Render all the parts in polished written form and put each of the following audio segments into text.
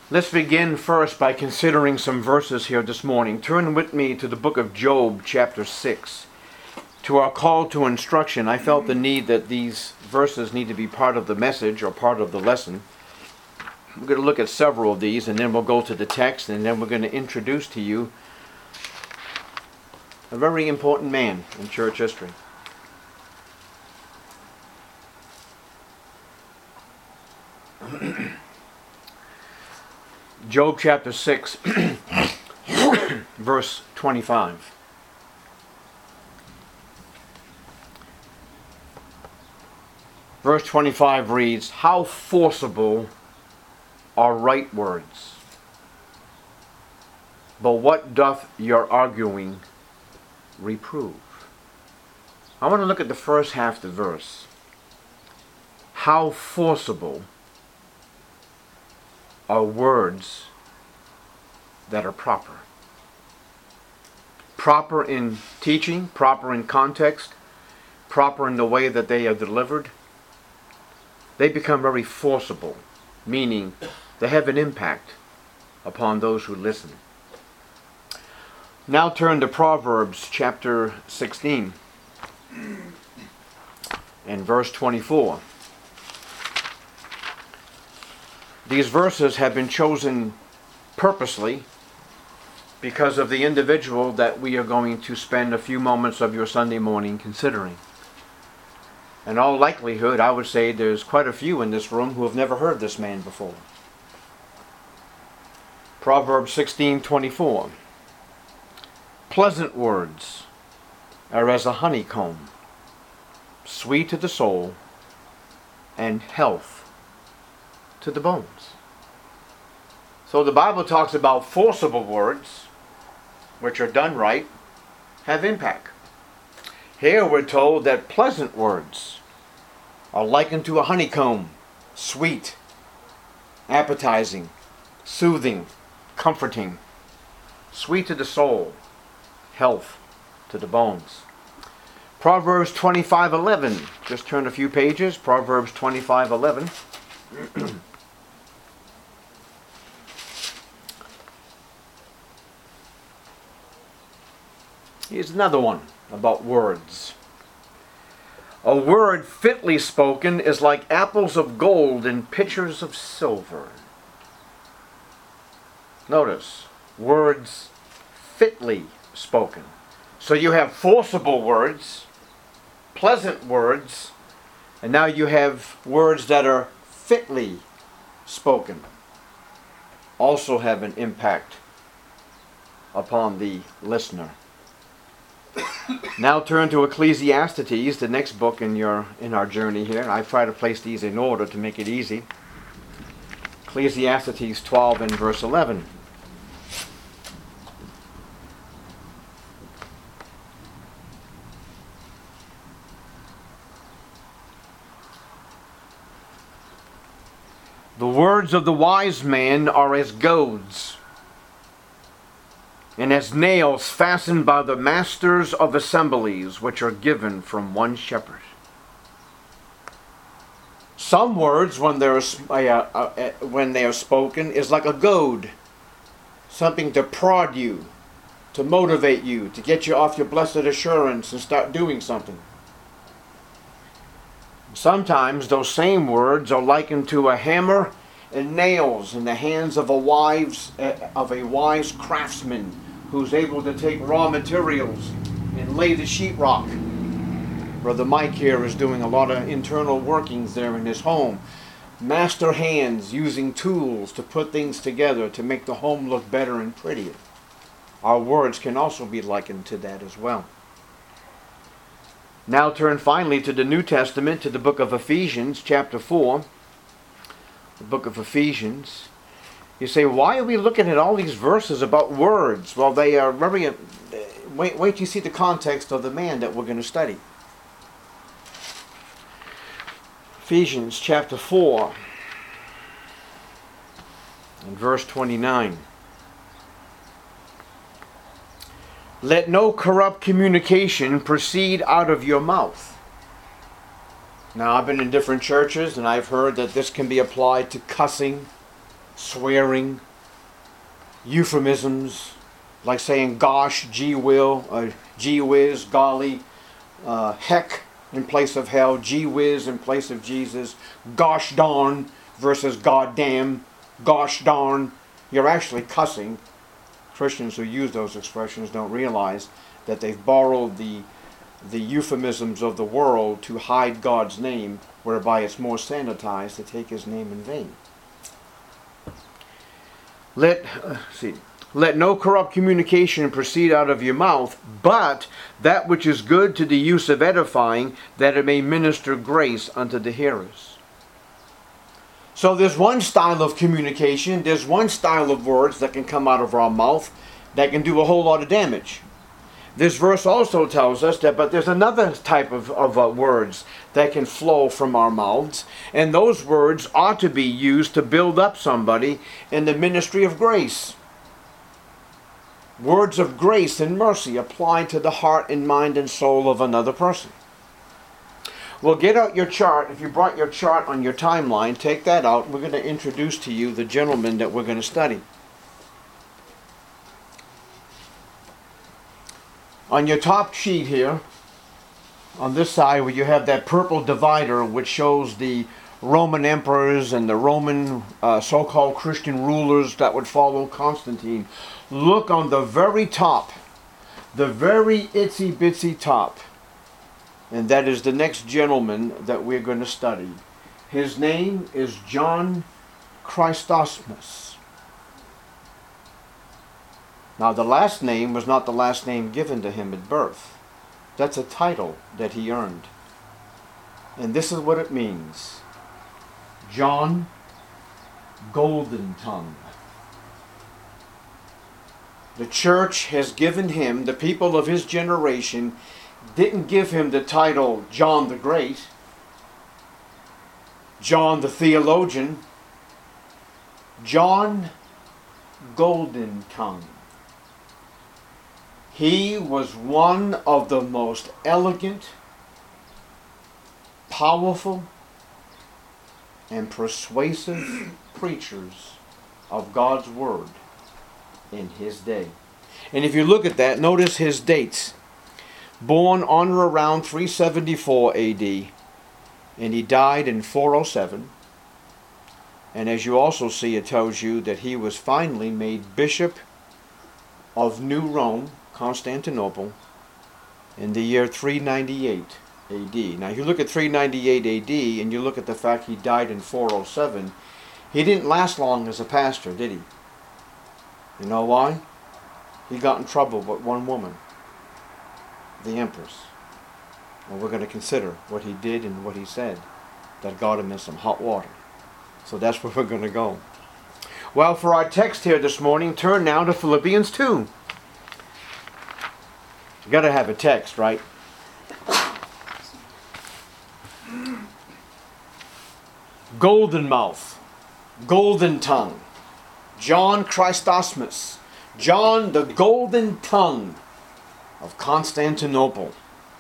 Let's begin first by considering some verses here this morning. Turn with me to the book of Job, chapter 6. To our call to instruction, I felt the need that these verses need to be part of the message or part of the lesson. We're going to look at several of these, and then we'll go to the text, and then we're going to introduce to you a very important man in church history. Job chapter 6, verse 25. Verse 25 reads, "How forcible are right words, but what doth your arguing reprove?" I want to look at the first half of the verse. How forcible are words that are proper. Proper in teaching, proper in context, proper in the way that they are delivered. They become very forcible, meaning they have an impact upon those who listen. Now turn to Proverbs chapter 16 and verse 24. These verses have been chosen purposely because of the individual that we are going to spend a few moments of your Sunday morning considering. In all likelihood, I would say there's quite a few in this room who have never heard this man before. Proverbs 16:24. Pleasant words are as a honeycomb, sweet to the soul, and health to the bones. So the Bible talks about forcible words, which are done right, have impact. Here we're told that pleasant words are likened to a honeycomb, sweet, appetizing, soothing, comforting, sweet to the soul, health to the bones. Proverbs 25:11. Just turn a few pages. Proverbs 25:11. Here's another one about words. A word fitly spoken is like apples of gold in pitchers of silver. Notice, words fitly spoken. So you have forcible words, pleasant words, and now you have words that are fitly spoken. Also have an impact upon the listener. Now turn to Ecclesiastes, the next book in our journey here. I try to place these in order to make it easy. Ecclesiastes 12 and verse 11. The words of the wise man are as goads, and as nails fastened by the masters of assemblies, which are given from one shepherd. Some words, when they are spoken, is like a goad, something to prod you, to motivate you, to get you off your blessed assurance and start doing something. Sometimes those same words are likened to a hammer and nails in the hands of a wise craftsman who's able to take raw materials and lay the sheetrock. Brother Mike here is doing a lot of internal workings there in his home. Master hands using tools to put things together to make the home look better and prettier. Our words can also be likened to that as well. Now turn finally to the New Testament, to the book of Ephesians, chapter 4. The book of Ephesians. You say, why are we looking at all these verses about words? Well, they are very... Wait till you see the context of the man that we're going to study. Ephesians chapter 4 and verse 29. Let no corrupt communication proceed out of your mouth. Now, I've been in different churches and I've heard that this can be applied to cussing, swearing, euphemisms, like saying gosh, gee will, gee whiz, golly, heck in place of hell, gee whiz in place of Jesus, gosh darn versus goddamn, gosh darn. You're actually cussing. Christians who use those expressions don't realize that they've borrowed the euphemisms of the world to hide God's name, whereby it's more sanitized to take his name in vain. Let no corrupt communication proceed out of your mouth, but that which is good to the use of edifying, that it may minister grace unto the hearers. So there's one style of communication, there's one style of words that can come out of our mouth that can do a whole lot of damage. This verse also tells us that, but there's another type of words that can flow from our mouths, and those words ought to be used to build up somebody in the ministry of grace. Words of grace and mercy applied to the heart and mind and soul of another person. Well, get out your chart. If you brought your chart on your timeline, take that out. We're going to introduce to you the gentleman that we're going to study. On your top sheet here, on this side where you have that purple divider which shows the Roman emperors and the Roman so-called Christian rulers that would follow Constantine, look on the very top, the very itsy-bitsy top, and that is the next gentleman that we're going to study. His name is John Chrysostom. Now, the last name was not the last name given to him at birth. That's a title that he earned. And this is what it means. John Golden Tongue. The church has given him, the people of his generation didn't give him the title John the Great, John the Theologian, John Golden Tongue. He was one of the most elegant, powerful, and persuasive preachers of God's Word in his day. And if you look at that, notice his dates. Born on or around 374 AD, and he died in 407. And as you also see, it tells you that he was finally made Bishop of New Rome, Constantinople, in the year 398 AD. Now, if you look at 398 AD and you look at the fact he died in 407, he didn't last long as a pastor, did he? You know why? He got in trouble with one woman, the Empress. And we're going to consider what he did and what he said that got him in some hot water. So that's where we're going to go. Well, for our text here this morning, turn now to Philippians 2. You got to have a text, right? Golden mouth, golden tongue. John Chrysostom, John the Golden Tongue of Constantinople.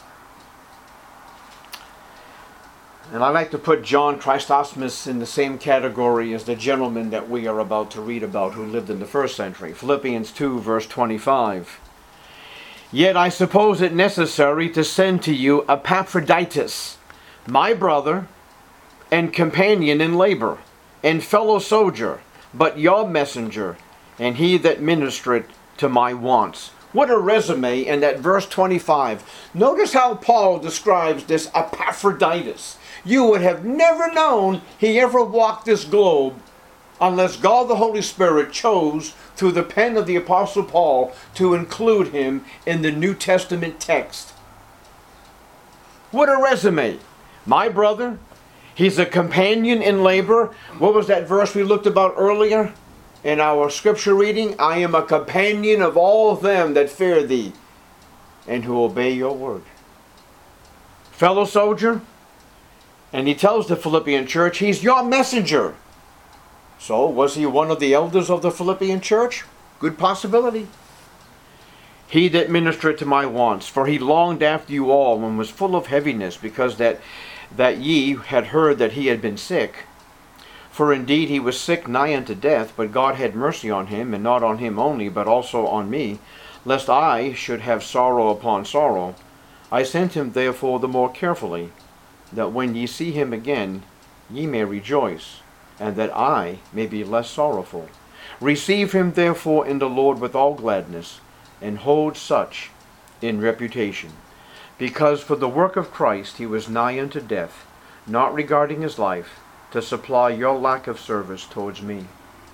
And I like to put John Chrysostom in the same category as the gentleman that we are about to read about who lived in the first century. Philippians 2 verse 25. Yet I suppose it necessary to send to you Epaphroditus, my brother and companion in labor, and fellow soldier, but your messenger, and he that ministereth to my wants. What a resume in that verse 25. Notice how Paul describes this Epaphroditus. You would have never known he ever walked this globe unless God the Holy Spirit chose through the pen of the Apostle Paul to include him in the New Testament text. What a resume. My brother, he's a companion in labor. What was that verse we looked about earlier in our scripture reading? I am a companion of all them that fear thee and who obey your word. Fellow soldier, and he tells the Philippian church, he's your messenger. So, was he one of the elders of the Philippian church? Good possibility. He that ministered to my wants, for he longed after you all and was full of heaviness, because that ye had heard that he had been sick. For indeed he was sick nigh unto death, but God had mercy on him, and not on him only, but also on me, lest I should have sorrow upon sorrow. I sent him therefore the more carefully, that when ye see him again, ye may rejoice, and that I may be less sorrowful. Receive him therefore in the Lord with all gladness, and hold such in reputation. Because for the work of Christ he was nigh unto death, not regarding his life, to supply your lack of service towards me.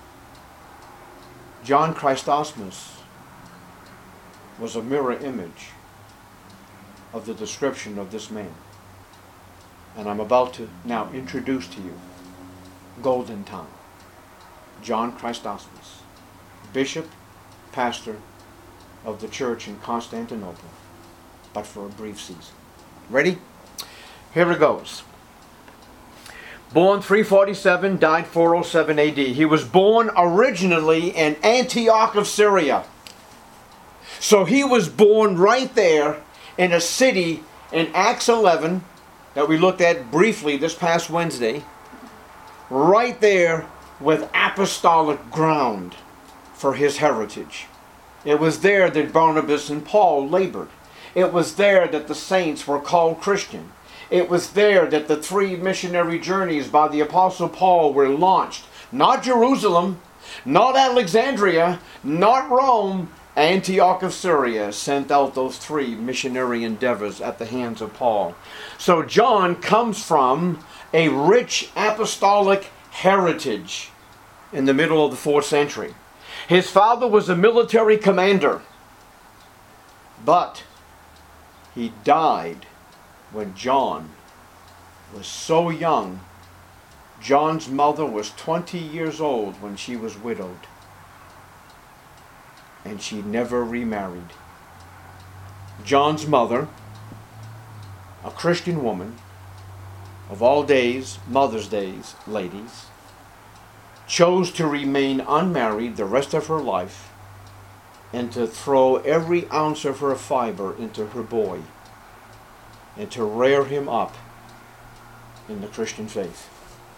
John Chrysostom was a mirror image of the description of this man. And I'm about to now introduce to you Golden Tongue, John Chrysostom, bishop, pastor of the church in Constantinople, but for a brief season. Ready? Here it goes. Born 347, died 407 AD. He was born originally in Antioch of Syria. So he was born right there in a city in Acts 11 that we looked at briefly this past Wednesday. Right there with apostolic ground for his heritage. It was there that Barnabas and Paul labored. It was there that the saints were called Christian. It was there that the 3 missionary journeys by the Apostle Paul were launched. Not Jerusalem, not Alexandria, not Rome. Antioch of Syria sent out those 3 missionary endeavors at the hands of Paul. So John comes from a rich apostolic heritage in the middle of the 4th century. His father was a military commander, but he died when John was so young. John's mother was 20 years old when she was widowed, and she never remarried. John's mother, a Christian woman, of all days, Mother's Days, ladies, chose to remain unmarried the rest of her life and to throw every ounce of her fiber into her boy and to rear him up in the Christian faith.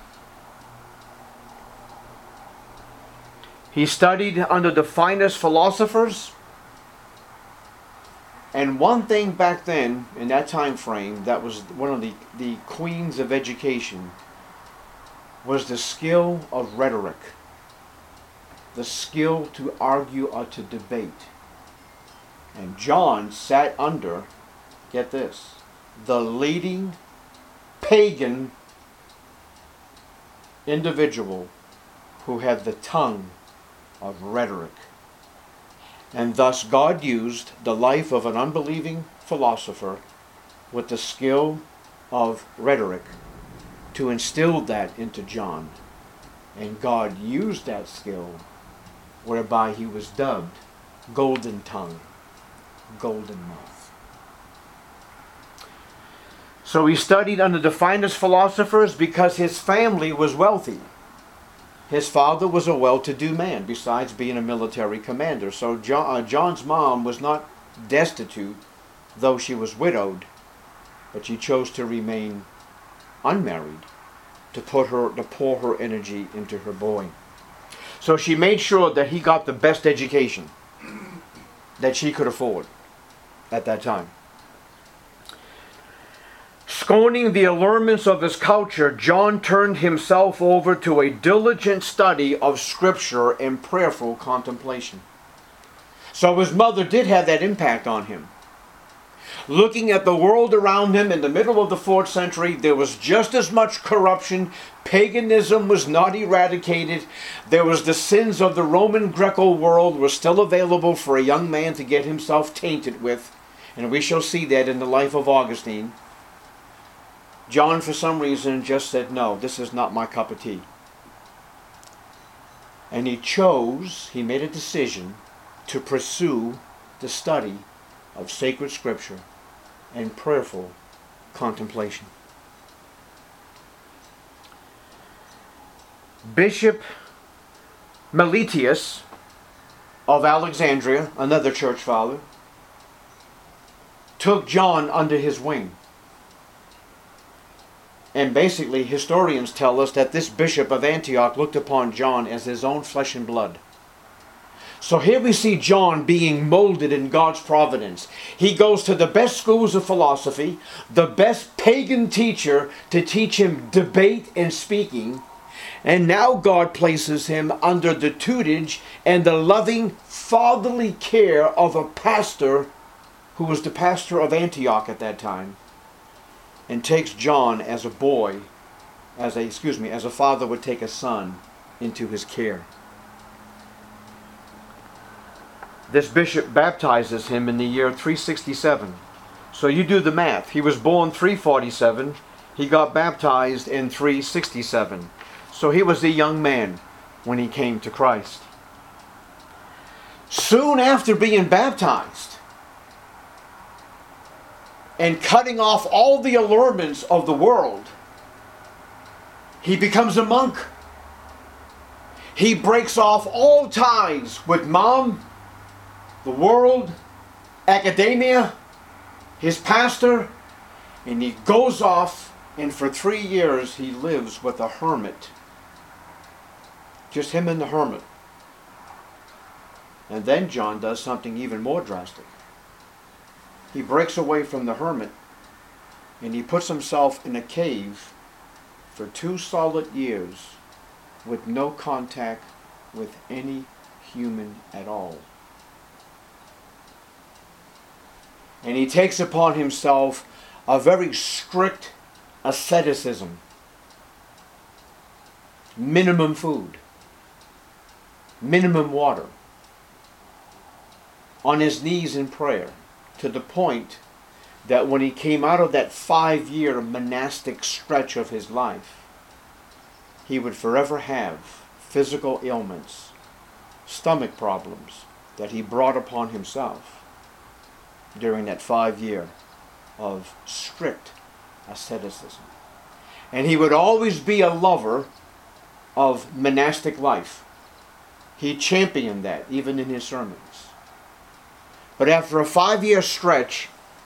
He studied under the finest philosophers, and one thing back then, in that time frame, that was one of the queens of education, was the skill of rhetoric, the skill to argue or to debate. And John sat under, get this, the leading pagan individual who had the tongue of rhetoric. And thus God used the life of an unbelieving philosopher with the skill of rhetoric to instill that into John. And God used that skill whereby he was dubbed Golden Tongue, Golden Mouth. So he studied under the finest philosophers because his family was wealthy. His father was a well-to-do man, besides being a military commander. So John's mom was not destitute, though she was widowed, but she chose to remain unmarried to pour her energy into her boy. So she made sure that he got the best education that she could afford at that time. Scorning the allurements of his culture, John turned himself over to a diligent study of Scripture and prayerful contemplation. So his mother did have that impact on him. Looking at the world around him in the middle of the 4th century, there was just as much corruption. Paganism was not eradicated. There was the sins of the Roman Greco world were still available for a young man to get himself tainted with. And we shall see that in the life of Augustine. John, for some reason, just said, no, this is not my cup of tea. And he made a decision to pursue the study of sacred Scripture and prayerful contemplation. Bishop Meletius of Alexandria, another church father, took John under his wing. And basically, historians tell us that this bishop of Antioch looked upon John as his own flesh and blood. So here we see John being molded in God's providence. He goes to the best schools of philosophy, the best pagan teacher to teach him debate and speaking. And now God places him under the tutelage and the loving fatherly care of a pastor who was the pastor of Antioch at that time, and takes John as a boy, as a father would take a son into his care. This bishop baptizes him in the year 367. So you do the math. He was born 347. He got baptized in 367. So he was a young man when he came to Christ. Soon after being baptized and cutting off all the allurements of the world, he becomes a monk. He breaks off all ties with mom, the world, academia, his pastor, and he goes off, and for 3 years he lives with a hermit. Just him and the hermit. And then John does something even more drastic. He breaks away from the hermit, and he puts himself in a cave for 2 solid years with no contact with any human at all. And he takes upon himself a very strict asceticism. Minimum food. Minimum water. On his knees in prayer. To the point that when he came out of that 5-year monastic stretch of his life, he would forever have physical ailments, stomach problems that he brought upon himself during that 5 year of strict asceticism. And he would always be a lover of monastic life. He championed that even in his sermons. But after a 5-year stretch,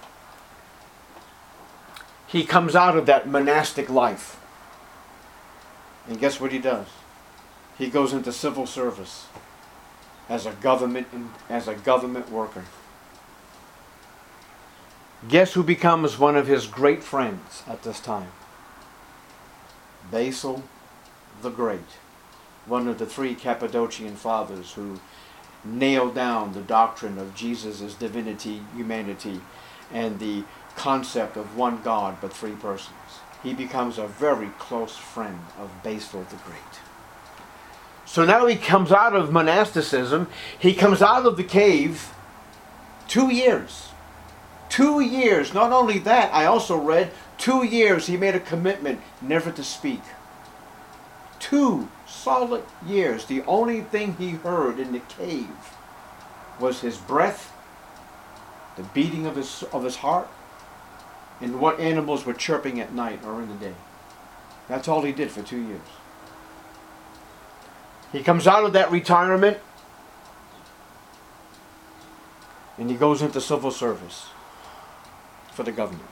he comes out of that monastic life. And guess what he does? He goes into civil service as a government worker. Guess who becomes one of his great friends at this time? Basil the Great, one of the 3 Cappadocian fathers who nailed down the doctrine of Jesus' divinity, humanity, and the concept of one God but 3 persons. He becomes a very close friend of Basil the Great. So now he comes out of monasticism. He comes out of the cave 2 years. 2 years. Not only that, I also read 2 years he made a commitment never to speak. 2 solid years. The only thing he heard in the cave was his breath, the beating of his heart, and what animals were chirping at night or in the day. That's all he did for 2 years. He comes out of that retirement and he goes into civil service for the government.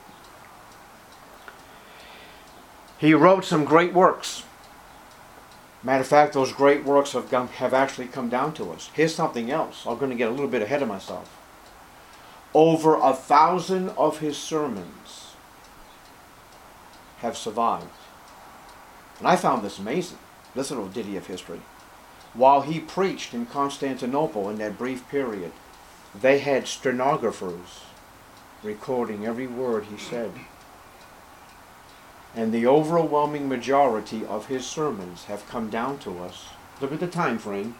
He wrote some great works. Matter of fact, those great works have actually come down to us. Here's something else. I'm going to get a little bit ahead of myself. Over 1,000 of his sermons have survived. And I found this amazing, this little ditty of history. While he preached in Constantinople in that brief period, they had stenographers recording every word he said. And the overwhelming majority of his sermons have come down to us. Look at the time frame.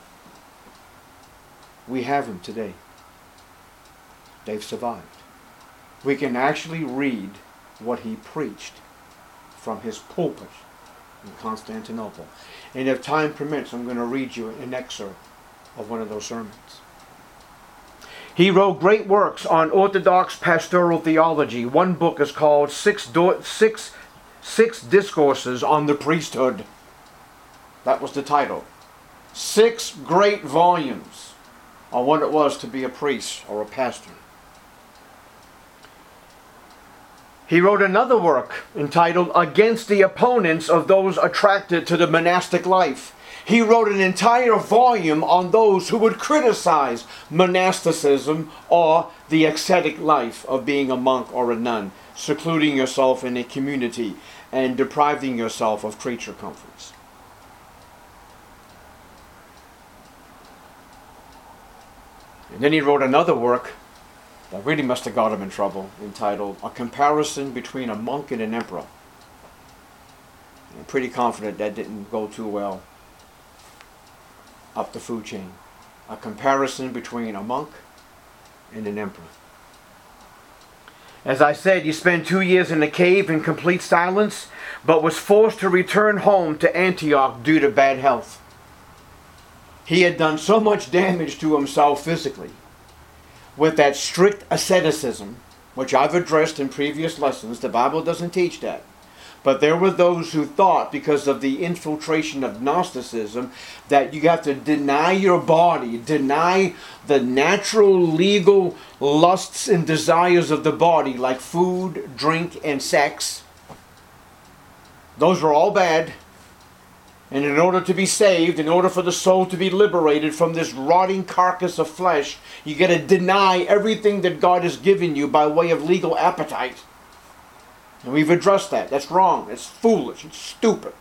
We have them today. They've survived. We can actually read what he preached from his pulpit in Constantinople. And if time permits, I'm going to read you an excerpt of one of those sermons. He wrote great works on Orthodox pastoral theology. One book is called Six Discourses on the Priesthood. That was the title. 6 great volumes on what it was to be a priest or a pastor. He wrote another work entitled Against the Opponents of Those Attracted to the Monastic Life. He wrote an entire volume on those who would criticize monasticism or the ascetic life of being a monk or a nun, secluding yourself in a community and depriving yourself of creature comforts. And then he wrote another work that really must have got him in trouble, entitled A Comparison Between a Monk and an Emperor. I'm pretty confident that didn't go too well up the food chain. A comparison between a monk and an emperor. As I said, he spent 2 years in a cave in complete silence, but was forced to return home to Antioch due to bad health. He had done so much damage to himself physically with that strict asceticism, which I've addressed in previous lessons. The Bible doesn't teach that. But there were those who thought, because of the infiltration of Gnosticism, that you have to deny your body, deny the natural, legal lusts and desires of the body, like food, drink, and sex. Those were all bad. And in order to be saved, in order for the soul to be liberated from this rotting carcass of flesh, you got to deny everything that God has given you by way of legal appetite. And we've addressed that. That's wrong. It's foolish. It's stupid.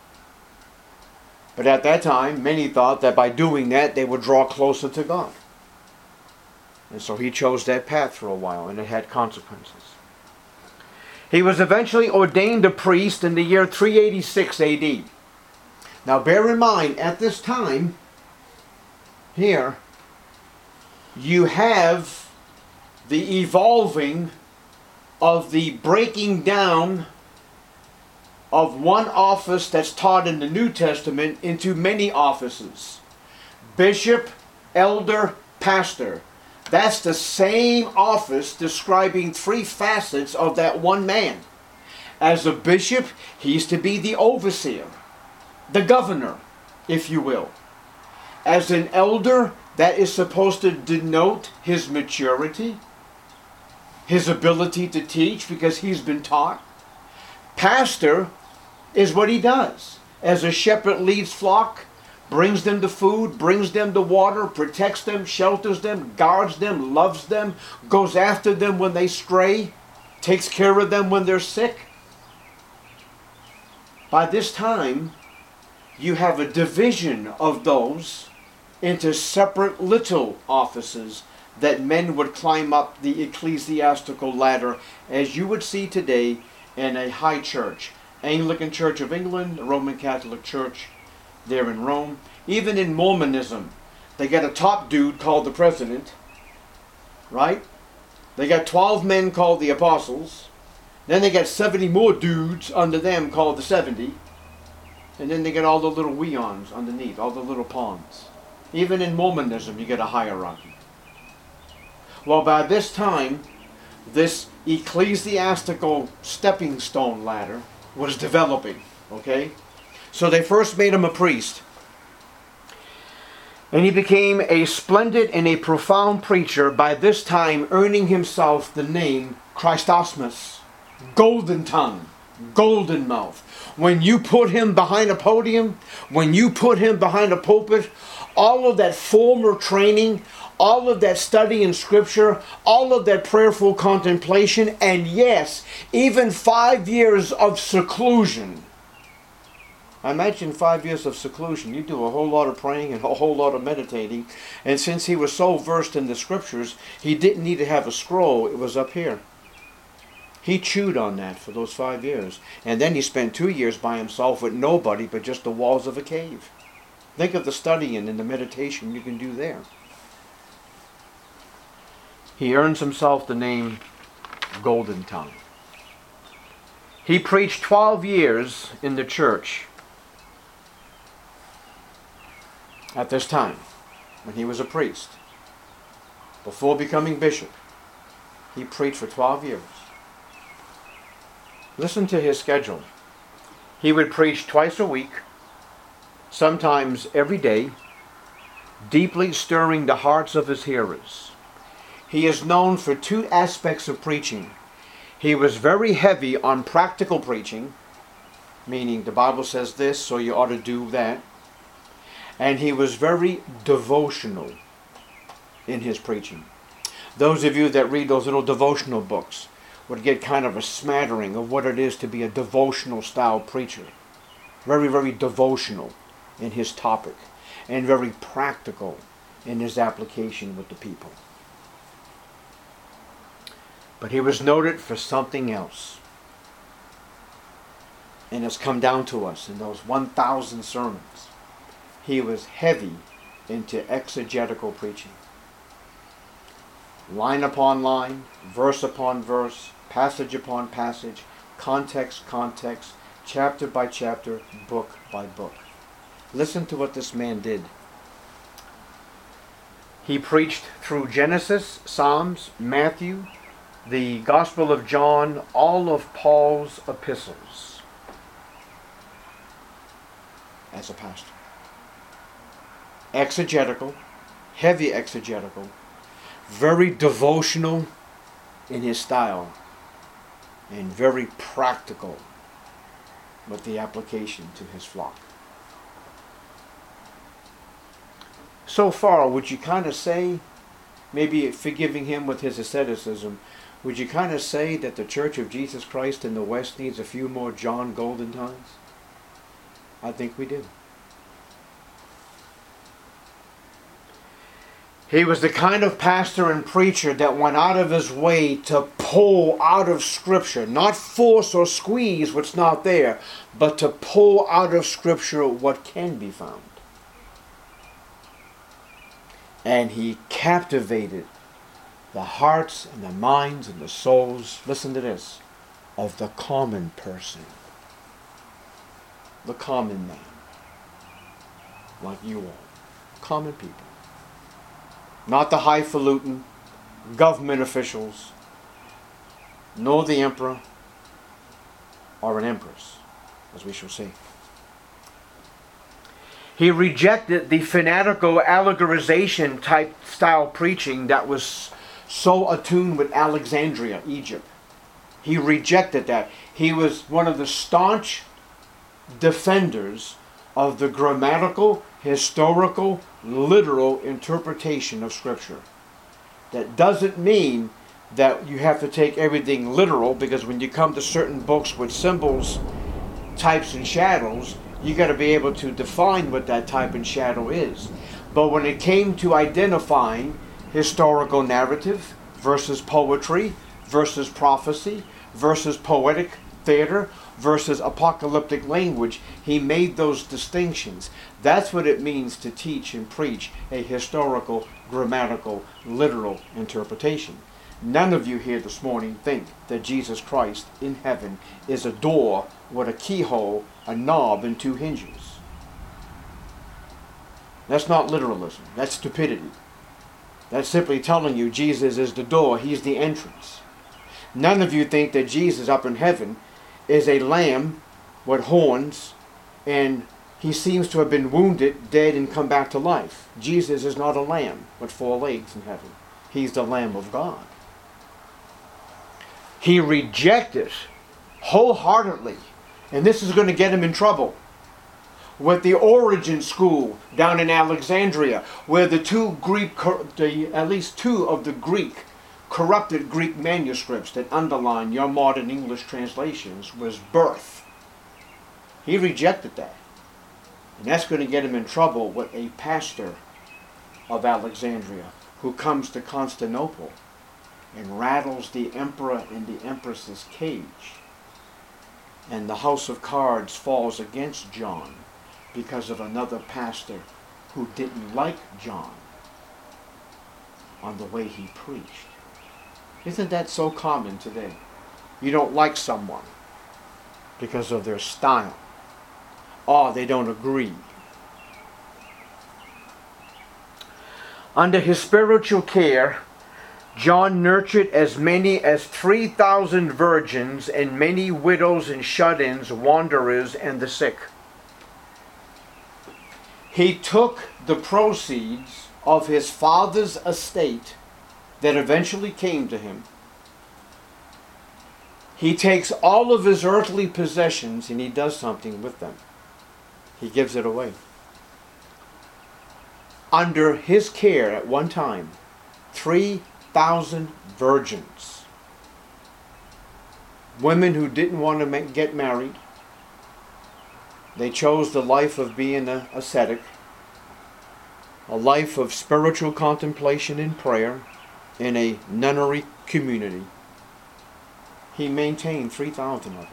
But at that time, many thought that by doing that, they would draw closer to God. And so he chose that path for a while, and it had consequences. He was eventually ordained a priest in the year 386 AD. Now bear in mind, at this time, here, you have the evolving of the breaking down of one office that's taught in the New Testament into many offices. Bishop, elder, pastor. That's the same office describing three facets of that one man. As a bishop, he's to be the overseer, the governor, if you will. As an elder, that is supposed to denote his maturity, his ability to teach because he's been taught. Pastor is what he does. As a shepherd leads flock, brings them the food, brings them the water, protects them, shelters them, guards them, loves them, goes after them when they stray, takes care of them when they're sick. By this time, you have a division of those into separate little offices that men would climb up the ecclesiastical ladder, as you would see today in a high church. Anglican Church of England, the Roman Catholic Church there in Rome. Even in Mormonism, they got a top dude called the president, right? They got 12 men called the apostles. Then they got 70 more dudes under them called the 70. And then they get all the little weons underneath, all the little pawns. Even in Mormonism, you get a hierarchy. Well, by this time, this ecclesiastical stepping stone ladder was developing, okay? So they first made him a priest. And he became a splendid and a profound preacher, by this time earning himself the name Christosmus, golden tongue, golden mouth. When you put him behind a podium, when you put him behind a pulpit, all of that former training, all of that study in Scripture, all of that prayerful contemplation, and yes, even 5 years of seclusion. I imagine 5 years of seclusion. You do a whole lot of praying and a whole lot of meditating. And since he was so versed in the Scriptures, he didn't need to have a scroll. It was up here. He chewed on that for those 5 years. And then he spent 2 years by himself with nobody but just the walls of a cave. Think of the studying and the meditation you can do there. He earns himself the name Golden Tongue. He preached 12 years in the church at this time, when he was a priest. Before becoming bishop, he preached for 12 years. Listen to his schedule. He would preach twice a week, sometimes every day, deeply stirring the hearts of his hearers. He is known for two aspects of preaching. He was very heavy on practical preaching, meaning the Bible says this, so you ought to do that. And he was very devotional in his preaching. Those of you that read those little devotional books would get kind of a smattering of what it is to be a devotional style preacher. Very, very devotional in his topic and very practical in his application with the people. But he was noted for something else. And it's come down to us in those 1,000 sermons. He was heavy into exegetical preaching. Line upon line, verse upon verse, passage upon passage, context, chapter by chapter, book by book. Listen to what this man did. He preached through Genesis, Psalms, Matthew, the Gospel of John, all of Paul's epistles as a pastor. Exegetical, heavy exegetical, very devotional in his style, and very practical with the application to his flock. So far, would you kind of say, maybe forgiving him with his asceticism, would you kind of say that the Church of Jesus Christ in the West needs a few more John Goldentines? I think we do. He was the kind of pastor and preacher that went out of his way to pull out of Scripture, not force or squeeze what's not there, but to pull out of Scripture what can be found. And he captivated the hearts and the minds and the souls, listen to this, of the common person. The common man. Like you all. Common people. Not the highfalutin government officials, nor the emperor or an empress, as we shall see. He rejected the fanatical allegorization type style preaching that was so attuned with Alexandria, Egypt. He rejected that. He was one of the staunch defenders of the grammatical, historical, literal interpretation of Scripture. That doesn't mean that you have to take everything literal, because when you come to certain books with symbols, types, and shadows, you got to be able to define what that type and shadow is. But when it came to identifying historical narrative versus poetry versus prophecy versus poetic theater versus apocalyptic language, he made those distinctions. That's what it means to teach and preach a historical, grammatical, literal interpretation. None of you here this morning think that Jesus Christ in heaven is a door with a keyhole, a knob, and two hinges. That's not literalism. That's stupidity. That's simply telling you Jesus is the door. He's the entrance. None of you think that Jesus up in heaven is a lamb with horns, and he seems to have been wounded, dead, and come back to life. Jesus is not a lamb with four legs in heaven. He's the Lamb of God. He rejected wholeheartedly, and this is going to get him in trouble, with the Origen school down in Alexandria, where at least two of the corrupted Greek manuscripts that underline your modern English translations was birth. He rejected that. And that's going to get him in trouble with a pastor of Alexandria who comes to Constantinople and rattles the emperor and the empress's cage. And the house of cards falls against John because of another pastor who didn't like John on the way he preached. Isn't that so common today? You don't like someone because of their style, or they don't agree. Under his spiritual care, John nurtured as many as 3,000 virgins and many widows and shut-ins, wanderers, and the sick. He took the proceeds of his father's estate that eventually came to him, He takes all of his earthly possessions and he does something with them. He gives it away. Under his care at one time, 3,000 virgins, women who didn't want to get married, they chose the life of being an ascetic, a life of spiritual contemplation and prayer in a nunnery community. He maintained 3,000 of them.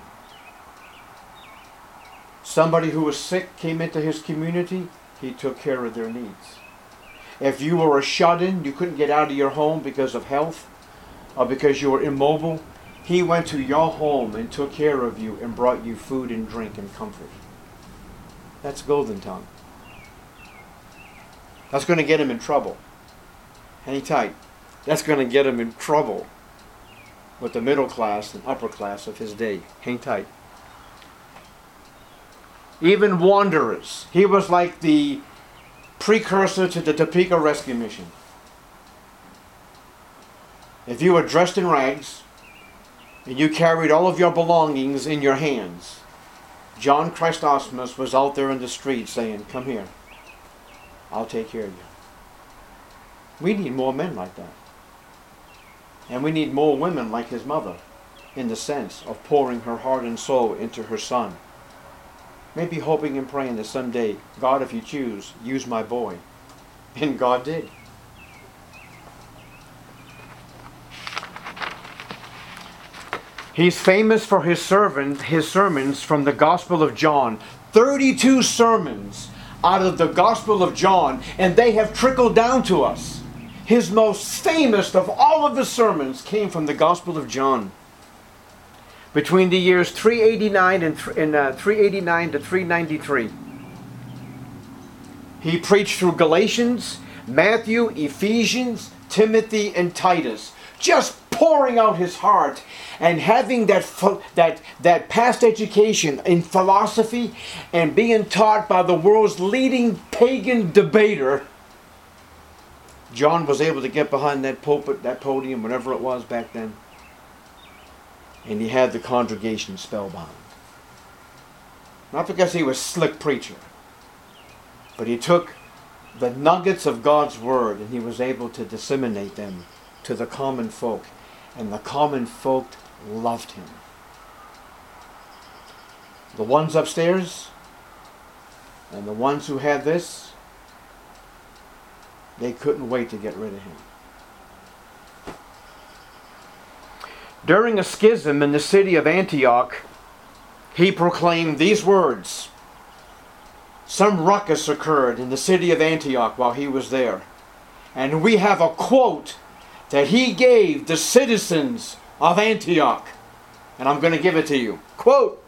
Somebody who was sick came into his community, he took care of their needs. If you were a shut-in, you couldn't get out of your home because of health or because you were immobile, he went to your home and took care of you and brought you food and drink and comfort. That's golden tongue. That's going to get him in trouble. Hang tight. That's going to get him in trouble with the middle class and upper class of his day. Hang tight. Even wanderers. He was like the precursor to the Topeka Rescue Mission. If you were dressed in rags and you carried all of your belongings in your hands, John Chrysostom was out there in the street saying, "Come here. I'll take care of you." We need more men like that. And we need more women like his mother, in the sense of pouring her heart and soul into her son. Maybe hoping and praying that someday, God, if you choose, use my boy. And God did. He's famous for his sermons from the Gospel of John. 32 sermons out of the Gospel of John, and they have trickled down to us. His most famous of all of the sermons came from the Gospel of John. Between the years 389 and 389 to 393. He preached through Galatians, Matthew, Ephesians, Timothy, and Titus, just pouring out his heart and having that past education in philosophy and being taught by the world's leading pagan debater. John was able to get behind that pulpit, that podium, whatever it was back then, and he had the congregation spellbound. Not because he was a slick preacher, but he took the nuggets of God's Word and he was able to disseminate them to the common folk. And the common folk loved him. The ones upstairs and the ones who had this, they couldn't wait to get rid of him. During a schism in the city of Antioch, he proclaimed these words. Some ruckus occurred in the city of Antioch while he was there. And we have a quote that he gave the citizens of Antioch. And I'm going to give it to you. Quote,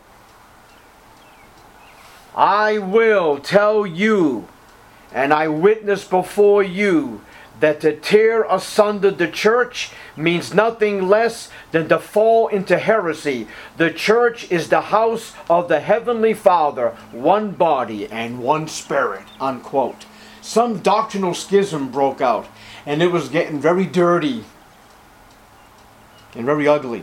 "I will tell you, and I witness before you, that to tear asunder the church means nothing less than to fall into heresy. The church is the house of the Heavenly Father, one body and one spirit." Unquote. Some doctrinal schism broke out, and it was getting very dirty and very ugly.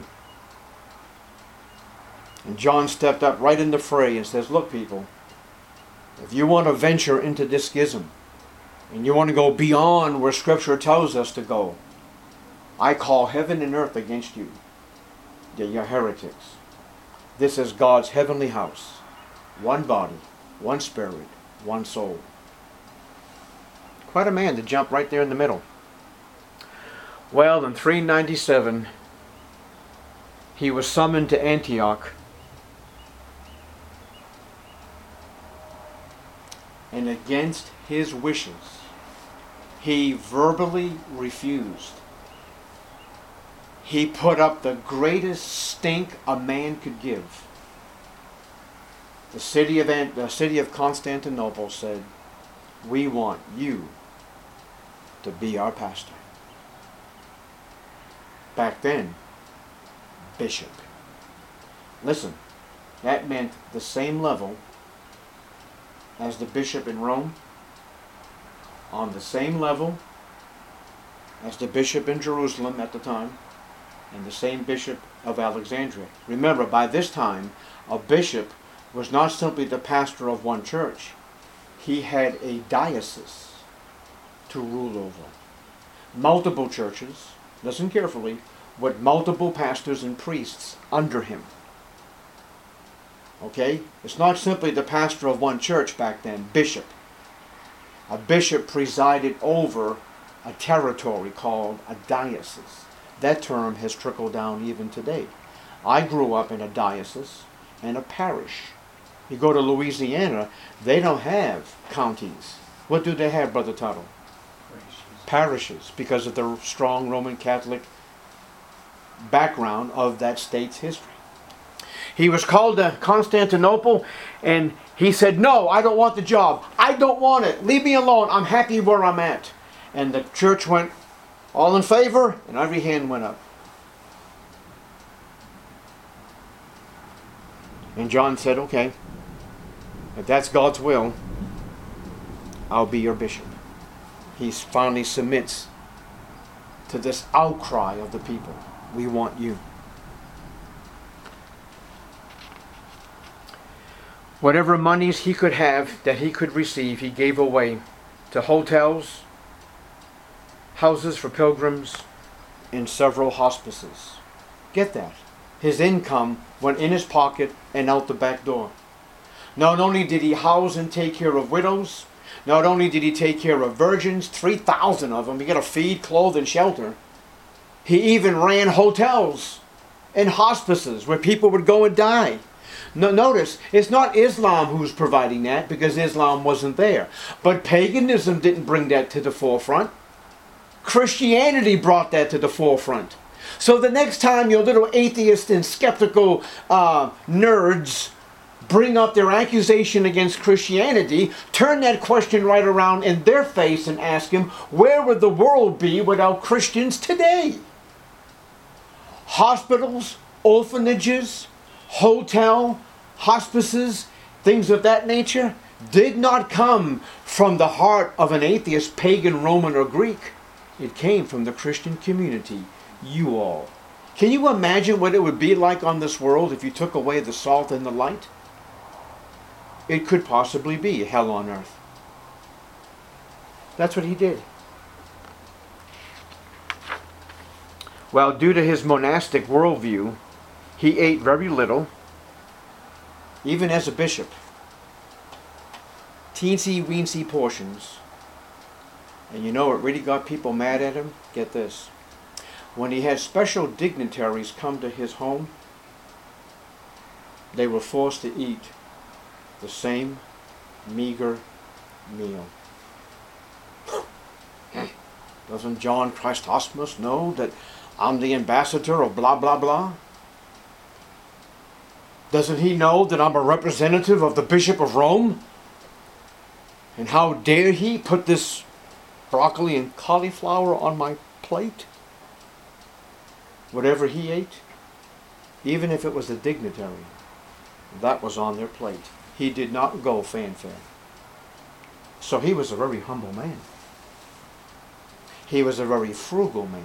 And John stepped up right in the fray and says, "Look, people, if you want to venture into this schism, and you want to go beyond where Scripture tells us to go, I call heaven and earth against you. You're heretics. This is God's heavenly house. One body, one spirit, one soul." Quite a man to jump right there in the middle. Well, in 397, he was summoned to Antioch. And against his wishes, he verbally refused. He put up the greatest stink a man could give. The city of Constantinople said, "We want you to be our pastor." Back then, bishop. Listen, that meant the same level as the bishop in Rome, on the same level as the bishop in Jerusalem at the time, and the same Bishop of Alexandria. Remember, by this time, a bishop was not simply the pastor of one church. He had a diocese to rule over. Multiple churches, listen carefully, with multiple pastors and priests under him. Okay? It's not simply the pastor of one church back then, bishop. A bishop presided over a territory called a diocese. That term has trickled down even today. I grew up in a diocese and a parish. You go to Louisiana, they don't have counties. What do they have, Brother Tuttle? Parishes, because of the strong Roman Catholic background of that state's history. He was called to Constantinople, and he said, "No, I don't want the job. I don't want it. Leave me alone. I'm happy where I'm at." And the church went, all in favor, and every hand went up. And John said, "Okay, if that's God's will, I'll be your bishop." He finally submits to this outcry of the people. We want you. Whatever monies he could have, that he could receive, he gave away to hotels, houses for pilgrims, and several hospices. Get that. His income went in his pocket and out the back door. Not only did he house and take care of widows, not only did he take care of virgins, 3,000 of them, he got to feed, clothe, and shelter. He even ran hotels and hospices where people would go and die. Notice, it's not Islam who's providing that, because Islam wasn't there. But paganism didn't bring that to the forefront. Christianity brought that to the forefront. So the next time your little atheist and skeptical nerds bring up their accusation against Christianity, turn that question right around in their face and ask him, where would the world be without Christians today? Hospitals, orphanages, hotel, hospices, things of that nature did not come from the heart of an atheist, pagan, Roman, or Greek. It came from the Christian community, you all. Can you imagine what it would be like on this world if you took away the salt and the light? It could possibly be hell on earth. That's what he did. Well, due to his monastic worldview, he ate very little, even as a bishop. Teensy-weensy portions. And you know what really got people mad at him? Get this. When he had special dignitaries come to his home, they were forced to eat the same meager meal. Doesn't John Chrysostom know that I'm the ambassador of blah blah blah? Doesn't he know that I'm a representative of the Bishop of Rome? And how dare he put this broccoli and cauliflower on my plate? Whatever he ate, even if it was a dignitary, that was on their plate. He did not go fanfare. So he was a very humble man. He was a very frugal man.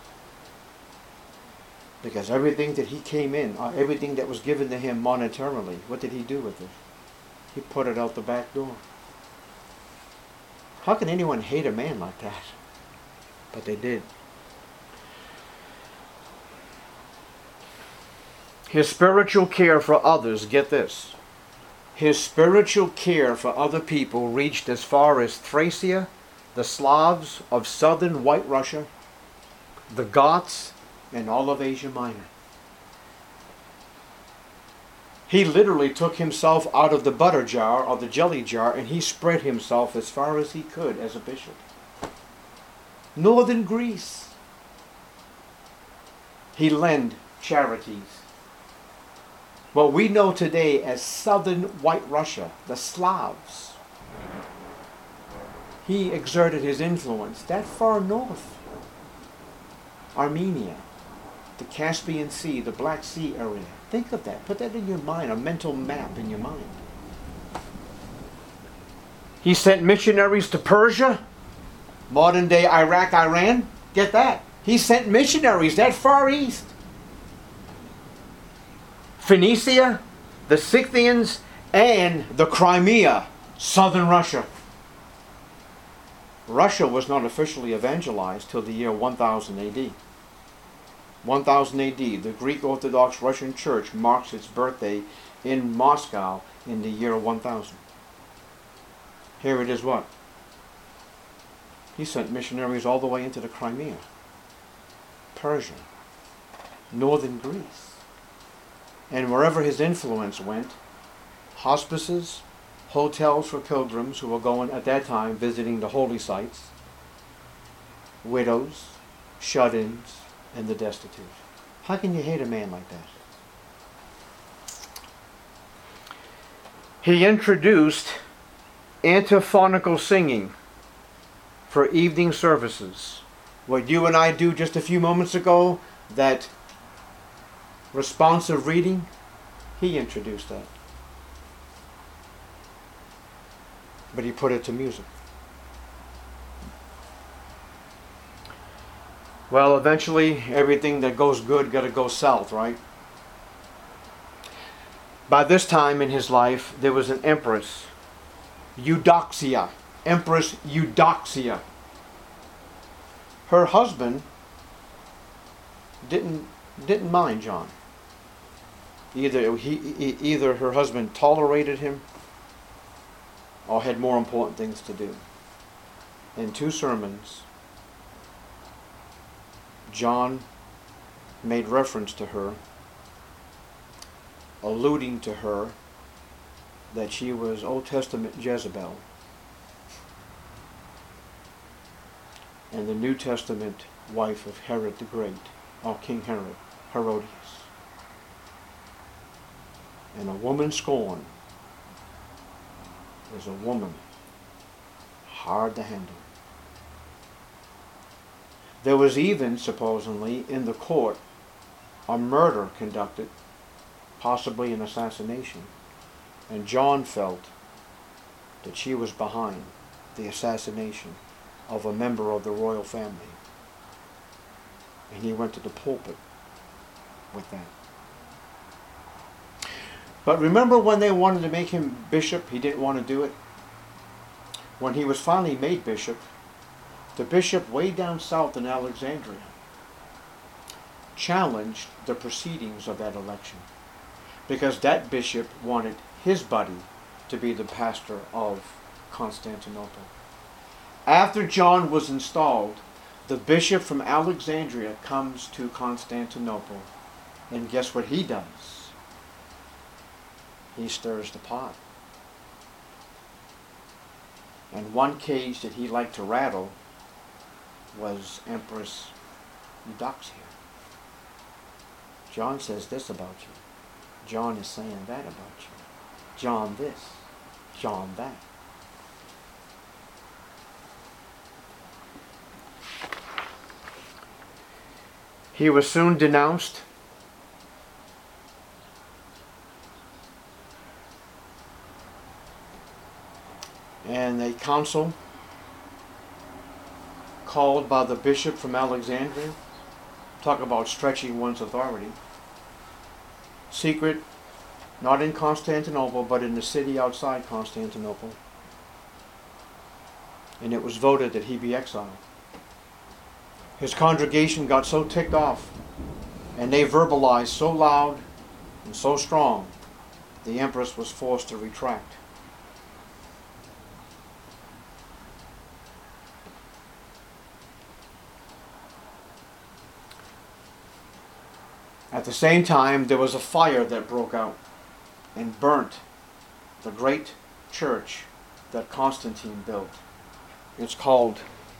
Because everything that he came in, everything that was given to him monetarily, what did he do with it? He put it out the back door. How can anyone hate a man like that? But they did. His spiritual care for others, get this. His spiritual care for other people reached as far as Thracia, the Slavs of southern White Russia, the Goths, and all of Asia Minor. He literally took himself out of the butter jar or the jelly jar, and he spread himself as far as he could as a bishop. Northern Greece. He lent charities. What we know today as southern White Russia, the Slavs. He exerted his influence that far north. Armenia, the Caspian Sea, the Black Sea area. Think of that. Put that in your mind, a mental map in your mind. He sent missionaries to Persia, modern day Iraq, Iran. Get that. He sent missionaries that far east. Phoenicia, the Scythians, and the Crimea, southern Russia. Russia was not officially evangelized till the year 1000 AD. 1000 AD, the Greek Orthodox Russian Church marks its birthday in Moscow in the year 1000. Here it is what? He sent missionaries all the way into the Crimea, Persia, northern Greece. And wherever his influence went, hospices, hotels for pilgrims who were going at that time visiting the holy sites, widows, shut-ins, and the destitute. How can you hate a man like that? He introduced antiphonical singing for evening services. What you and I do just a few moments ago, that responsive reading, he introduced that. But he put it to music. Well, eventually, everything that goes good got to go south, right? By this time in his life, there was an empress, Eudoxia. Empress Eudoxia. Her husband didn't mind John. Either her husband tolerated him or had more important things to do. In 2 sermons, John made reference to her, alluding to her that she was Old Testament Jezebel and the New Testament wife of Herod the Great, or King Herod, Herodias. And a woman scorned is a woman hard to handle. There was even, supposedly, in the court, a murder conducted, possibly an assassination. And John felt that she was behind the assassination of a member of the royal family. And he went to the pulpit with that. But remember when they wanted to make him bishop, he didn't want to do it? When he was finally made bishop, the bishop way down south in Alexandria challenged the proceedings of that election, because that bishop wanted his buddy to be the pastor of Constantinople. After John was installed, the bishop from Alexandria comes to Constantinople, and guess what he does? He stirs the pot. And one cage that he liked to rattle was Empress Eudoxia. John says this about you. John is saying that about you. John this. John that. He was soon denounced. And a council called by the bishop from Alexandria, talk about stretching one's authority, secret, not in Constantinople, but in the city outside Constantinople. And it was voted that he be exiled. His congregation got so ticked off, and they verbalized so loud and so strong, the empress was forced to retract. At the same time, there was a fire that broke out and burnt the great church that Constantine built. It's called,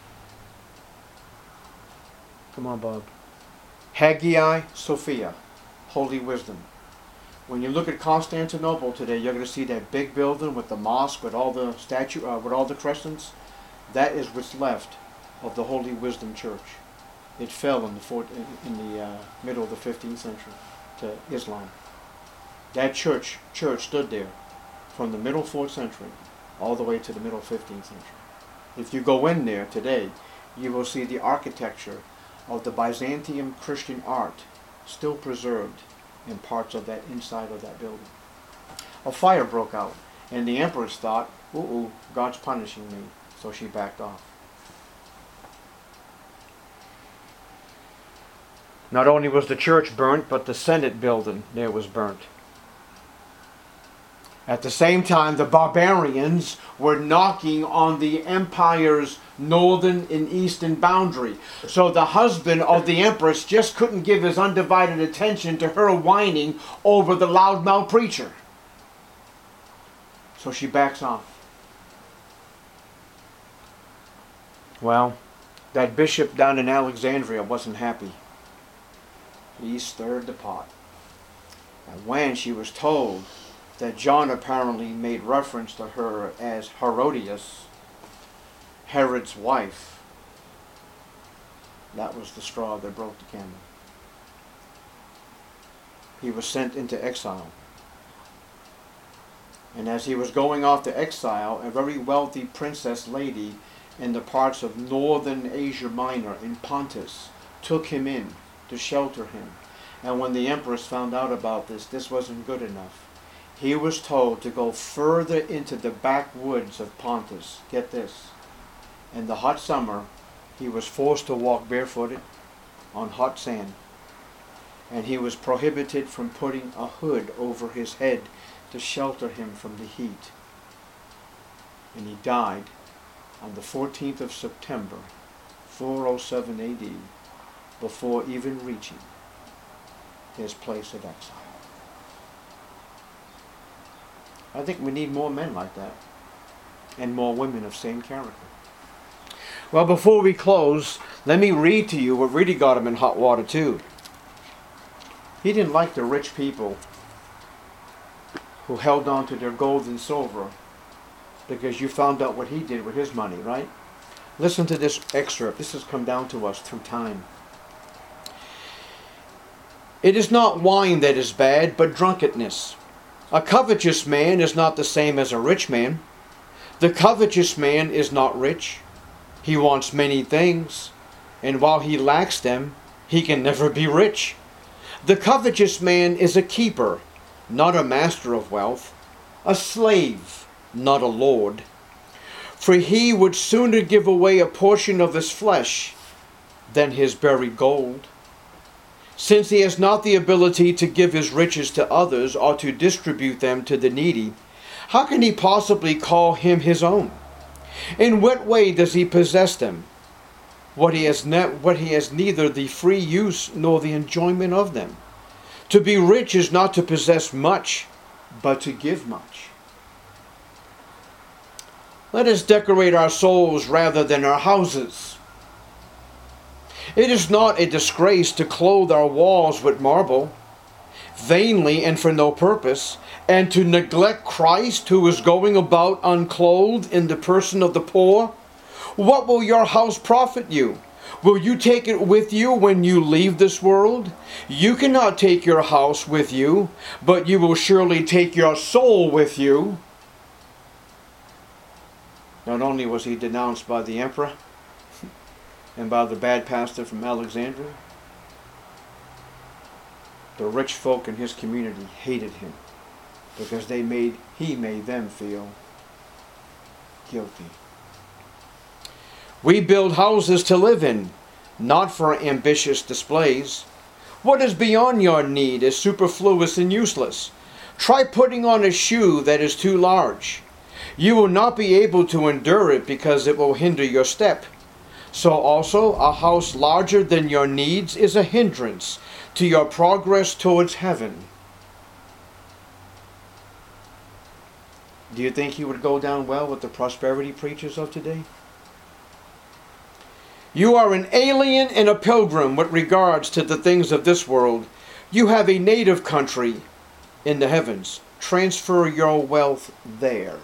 come on, Bob, Hagia Sophia, Holy Wisdom. When you look at Constantinople today, you're going to see that big building with the mosque, with all the with all the crescents. That is what's left of the Holy Wisdom Church. It fell in the middle of the 15th century to Islam. That church stood there from the middle 4th century all the way to the middle 15th century. If you go in there today, you will see the architecture of the Byzantium Christian art still preserved in parts of that inside of that building. A fire broke out, and the empress thought, "Ooh, God's punishing me," so she backed off. Not only was the church burnt, but the Senate building there was burnt. At the same time, the barbarians were knocking on the empire's northern and eastern boundary. So the husband of the empress just couldn't give his undivided attention to her whining over the loudmouth preacher. So she backs off. Well, that bishop down in Alexandria wasn't happy. He stirred the pot. And when she was told that John apparently made reference to her as Herodias, Herod's wife, that was the straw that broke the camel's. He was sent into exile. And as he was going off to exile, a very wealthy princess lady in the parts of northern Asia Minor in Pontus took him in to shelter him. And when the empress found out about this, this wasn't good enough. He was told to go further into the backwoods of Pontus. Get this. In the hot summer, he was forced to walk barefooted on hot sand. And he was prohibited from putting a hood over his head to shelter him from the heat. And he died on the 14th of September, 407 AD, before even reaching his place of exile. I think we need more men like that, and more women of same character. Well, before we close, let me read to you what really got him in hot water too. He didn't like the rich people who held on to their gold and silver, because you found out what he did with his money, right? Listen to this excerpt. This has come down to us through time. It is not wine that is bad, but drunkenness. A covetous man is not the same as a rich man. The covetous man is not rich. He wants many things, and while he lacks them, he can never be rich. The covetous man is a keeper, not a master of wealth, a slave, not a lord. For he would sooner give away a portion of his flesh than his buried gold. Since he has not the ability to give his riches to others or to distribute them to the needy, how can he possibly call him his own? In what way does he possess them? What he has neither the free use nor the enjoyment of them. To be rich is not to possess much, but to give much. Let us decorate our souls rather than our houses. It is not a disgrace to clothe our walls with marble, vainly and for no purpose, and to neglect Christ who is going about unclothed in the person of the poor. What will your house profit you? Will you take it with you when you leave this world? You cannot take your house with you, but you will surely take your soul with you. Not only was he denounced by the emperor and by the bad pastor from Alexandria, the rich folk in his community hated him because he made them feel guilty. We build houses to live in, not for ambitious displays. What is beyond your need is superfluous and useless. Try putting on a shoe that is too large. You will not be able to endure it because it will hinder your step. So also, a house larger than your needs is a hindrance to your progress towards heaven. Do you think he would go down well with the prosperity preachers of today? You are an alien and a pilgrim with regards to the things of this world. You have a native country in the heavens. Transfer your wealth there.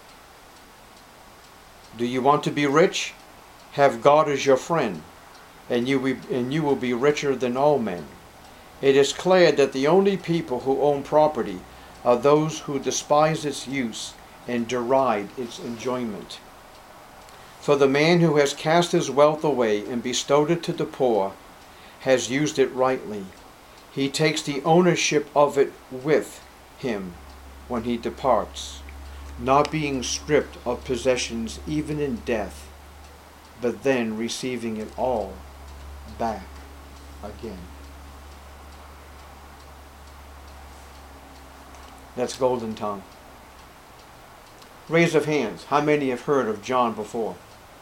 Do you want to be rich? Have God as your friend, and you will be richer than all men. It is clear that the only people who own property are those who despise its use and deride its enjoyment. For the man who has cast his wealth away and bestowed it to the poor has used it rightly. He takes the ownership of it with him when he departs, not being stripped of possessions even in death, but then receiving it all back again. That's Golden Tongue. Raise of hands. How many have heard of John before?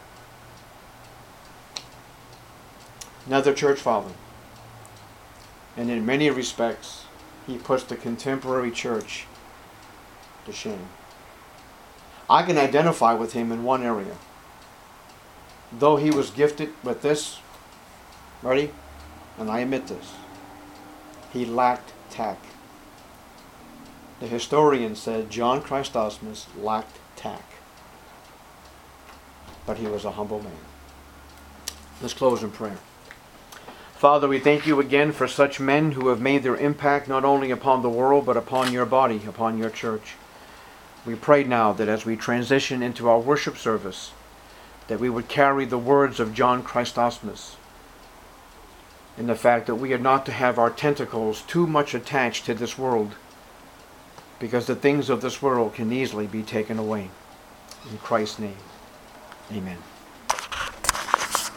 Another church father. And in many respects, he puts the contemporary church to shame. I can identify with him in one area. Though he was gifted with this, ready? And I admit this, he lacked tact. The historian said John Chrysostom lacked tact. But he was a humble man. Let's close in prayer. Father, we thank you again for such men who have made their impact not only upon the world, but upon your body, upon your church. We pray now that as we transition into our worship service, that we would carry the words of John Chrysostom in the fact that we are not to have our tentacles too much attached to this world, because the things of this world can easily be taken away. In Christ's name, amen.